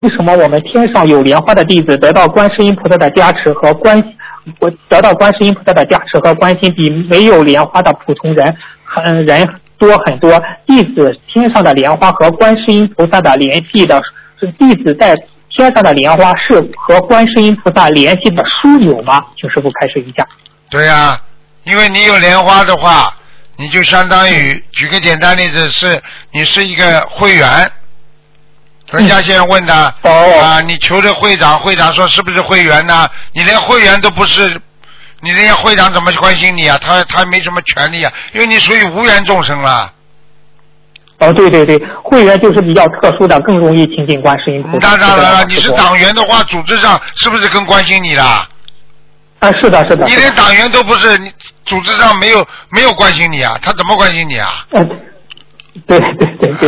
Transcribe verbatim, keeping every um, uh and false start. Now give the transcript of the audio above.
为什么我们天上有莲花的弟子得到观世音菩萨的加持和关我得到观世音菩萨的加持和关心，比没有莲花的普通人很人多很多？弟子天上的莲花和观世音菩萨的联系的，弟子在天上的莲花是和观世音菩萨联系的枢纽吗？请师父开示一下。 对呀、啊，因为你有莲花的话，你就相当于、嗯、举个简单例子，是你是一个会员。人家现在问他、嗯、啊，你求着会长，会长说是不是会员呢？你连会员都不是，你人家会长怎么关心你啊？他他没什么权利啊，因为你属于无缘众生了。 哦，对对对，会员就是比较特殊的，更容易亲近观世音菩萨。 当然了，你是党员的话，组织上是不是更关心你了？ 啊，是的，是的。 你连党员都不是，你组织上没有没有关心你啊，他怎么关心你啊？ 嗯，对对对对。